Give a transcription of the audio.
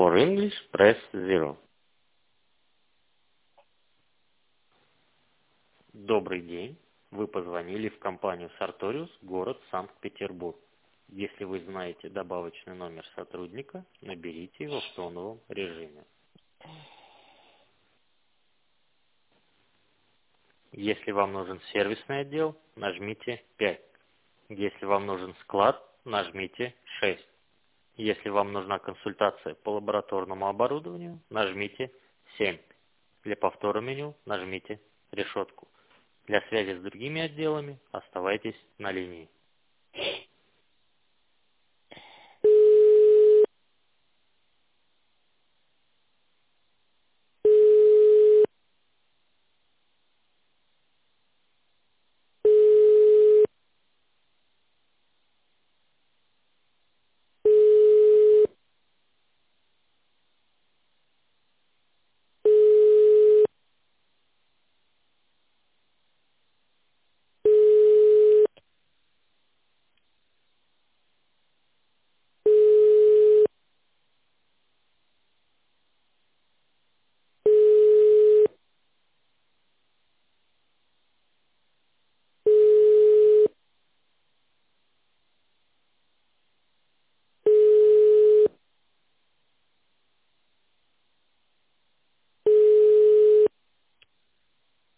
For English, press 0. Добрый день. Вы позвонили в компанию Sartorius, город Санкт-Петербург. Если вы знаете добавочный номер сотрудника, наберите его в тоновом режиме. Если вам нужен сервисный отдел, нажмите 5. Если вам нужен склад, нажмите 6. Если вам нужна консультация по лабораторному оборудованию, нажмите 7. Для повтора меню нажмите решетку. Для связи с другими отделами оставайтесь на линии.